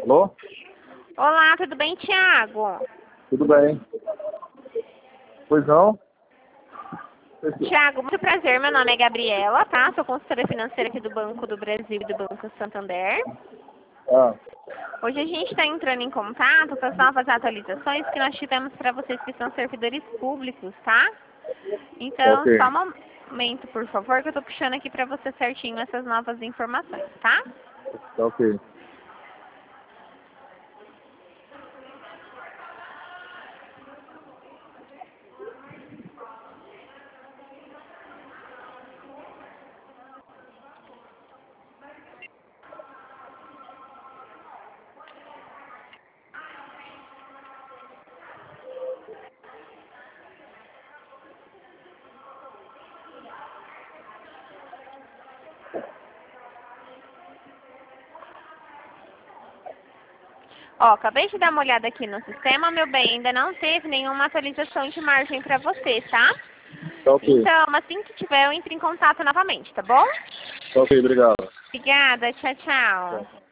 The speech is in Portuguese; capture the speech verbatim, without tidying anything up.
Alô? Olá, tudo bem, Thiago? Tudo bem? Pois não? Thiago, muito prazer. Meu nome é Gabriela, tá? Sou consultora financeira aqui do Banco do Brasil e do Banco Santander. Ah, Hoje a gente está entrando em contato com as novas atualizações que nós tivemos para vocês que são servidores públicos, tá? Então, ok. só um momento, por favor, que eu estou puxando aqui para você certinho essas novas informações, tá? Tá ok. Ó, acabei de dar uma olhada aqui no sistema, meu bem, ainda não teve nenhuma atualização de margem para você, tá? Tá ok. Então, assim que tiver, eu entro em contato novamente, tá bom? Tá ok, obrigado. Obrigada, tchau, Tchau. tchau.